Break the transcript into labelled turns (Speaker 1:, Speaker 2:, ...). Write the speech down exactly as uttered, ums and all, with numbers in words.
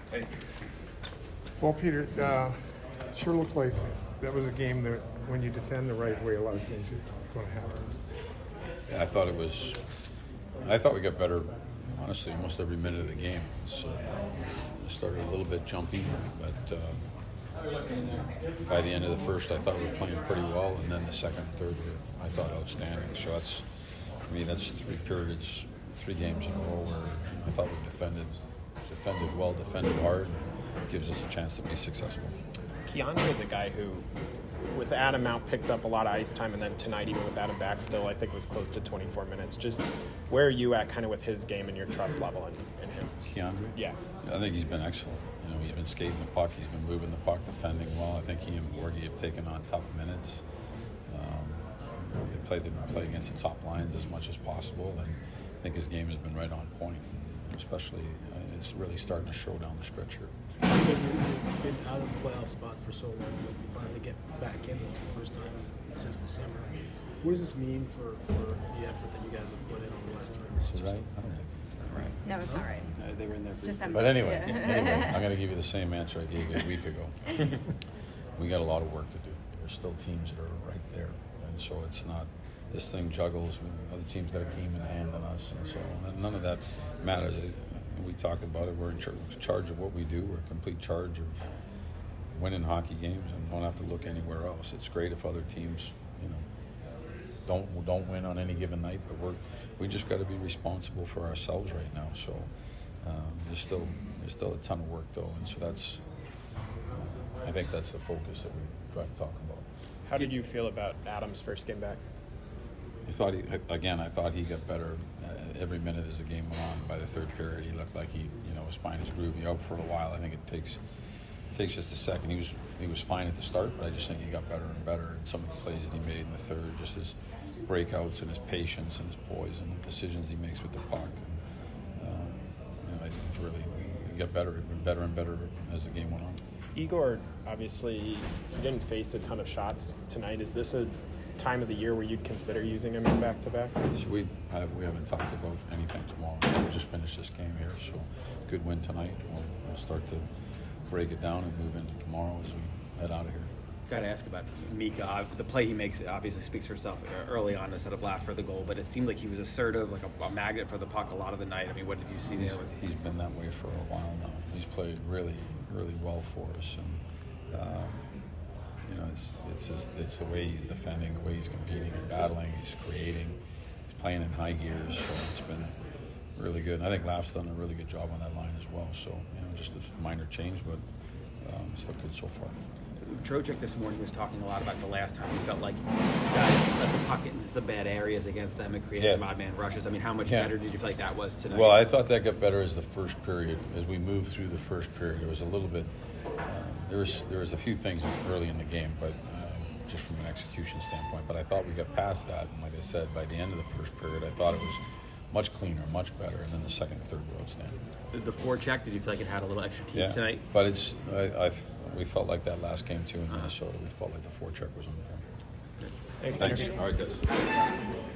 Speaker 1: Hey.
Speaker 2: Well, Peter, uh, it sure looked like that was a game that when you defend the right way, a lot of things are going to happen.
Speaker 3: Yeah, I thought it was. I thought we got better, honestly, almost every minute of the game. So it started a little bit jumpy, but uh, by the end of the first, I thought we were playing pretty well, and then the second and third were, I thought, outstanding. So that's, for me, that's three periods, three games in a row where I thought we defended, defended well, defended hard, and gives us a chance to be successful.
Speaker 1: Keandre is a guy who, with Adam out, picked up a lot of ice time, and then tonight, even with Adam back still, I think was close to twenty-four minutes. Just where are you at kind of with his game and your trust level in, in him?
Speaker 3: Keandre?
Speaker 1: Yeah.
Speaker 3: I think he's been excellent. You know, he's been skating the puck. He's been moving the puck, defending well. I think he and Borgie have taken on tough minutes. Um, they play, they play against the top lines as much as possible, and I think his game has been right on point. Especially, uh, it's really starting to show down the stretch here.
Speaker 4: You've been out of the playoff spot for so long, but you finally get back in for the first time since December. What does this mean for, for the effort that you guys have put in over the last three months?
Speaker 3: Is it right? I don't think
Speaker 5: It's not right. No, it's not right.
Speaker 6: No, they were in there.
Speaker 5: December.
Speaker 3: But anyway,
Speaker 5: Yeah.
Speaker 3: anyway, I'm going to give you the same answer I gave you a week ago. We got a lot of work to do. There's still teams that are right there, and so it's not. This thing juggles. Other teams got a game in hand on us, and so none of that matters. We talked about it. We're in charge of what we do. We're in complete charge of winning hockey games, and don't have to look anywhere else. It's great if other teams, you know, don't don't win on any given night, but we're we just got to be responsible for ourselves right now. So um, there's still there's still a ton of work though, and so that's uh, I think that's the focus that we try to talk about.
Speaker 1: How did you feel about Adam's first game back?
Speaker 3: I thought he again. I thought he got better uh, every minute as the game went on. By the third period, he looked like he, you know, was fine as groovy out for a while. I think it takes it takes just a second. He was he was fine at the start, but I just think he got better and better. And some of the plays that he made in the third, just his breakouts and his patience and his poise and the decisions he makes with the puck. And, um, you know, I think it's really he got better, better and better as the game went on.
Speaker 1: Igor, obviously, he didn't face a ton of shots tonight. Is this a time of the year where you'd consider using him in back-to-back?
Speaker 3: So we have, we haven't talked about anything tomorrow. We just finished this game here, so good win tonight. We'll, we'll start to break it down and move into tomorrow as we head out of here.
Speaker 6: Got to ask about Mika. Uh, the play he makes obviously speaks for itself early on instead of last for the goal, but it seemed like he was assertive, like a, a magnet for the puck a lot of the night. I mean, what did you see
Speaker 3: He's,
Speaker 6: there?
Speaker 3: he's been that way for a while now. He's played really, really well for us, and um, you know, it's it's just, it's the way he's defending, the way he's competing and battling, he's creating, he's playing in high gears, so it's been really good. And I think Laf's done a really good job on that line as well. So you know, just a minor change, but um, it's looked good so far.
Speaker 6: Trocheck this morning was talking a lot about the last time he felt like guys let the puck into some bad areas against them and created
Speaker 3: Yeah.
Speaker 6: some odd man rushes. I mean, how much
Speaker 3: Yeah.
Speaker 6: better did you feel like that was tonight?
Speaker 3: Well, I thought that got better as the first period. As we moved through the first period, it was a little bit. Uh, there was there was a few things early in the game, but uh, just from an execution standpoint. But I thought we got past that, and like I said, by the end of the first period, I thought it was much cleaner, much better, and then the second and third were outstanding.
Speaker 6: The, the forecheck, did you feel like it had a little extra teeth
Speaker 3: Yeah,
Speaker 6: tonight?
Speaker 3: but it's I, I've, we felt like that last game too in Minnesota. We felt like the forecheck was on the point.
Speaker 1: Thanks.
Speaker 3: Thanks. All right, guys.